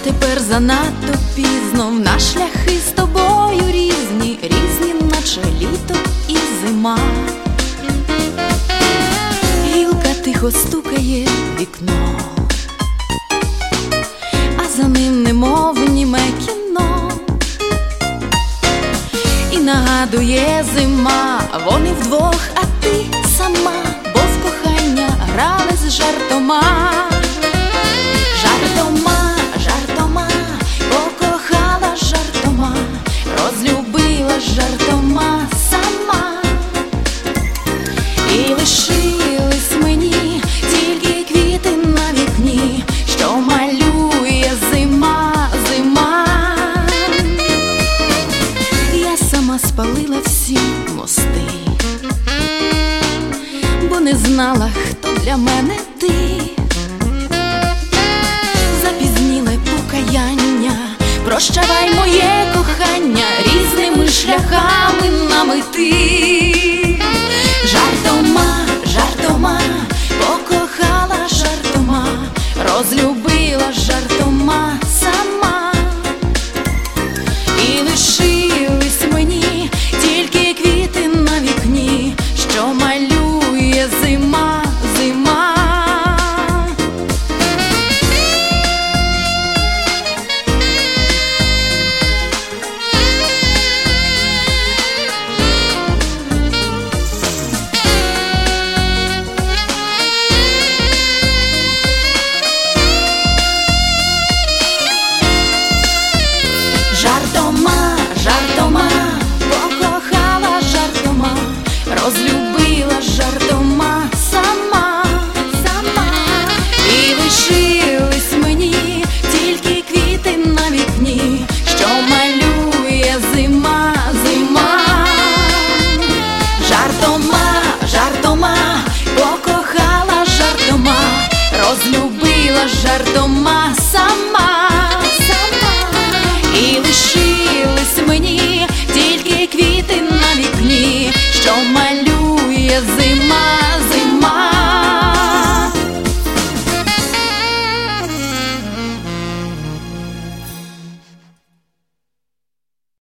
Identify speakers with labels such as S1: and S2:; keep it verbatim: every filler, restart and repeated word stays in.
S1: тепер занадто пізно, в нас шляхи з тобою різні, різні, наче літо і зима. Гілка тихо стукає в вікно, а за ним немов німе кіно. І нагадує зима, вони вдвох, а ти сама, бо в кохання грали з жартома. Жартома, жартома, покохала жартома, розлюбила жартома сама. І лишились мені тільки квіти на вікні, що малює зима, зима. Я сама спалила всі мости, бо не знала, хто для мене ти. Запізніле покаяння, прощавай моє кохання, різними шляхами нам іти.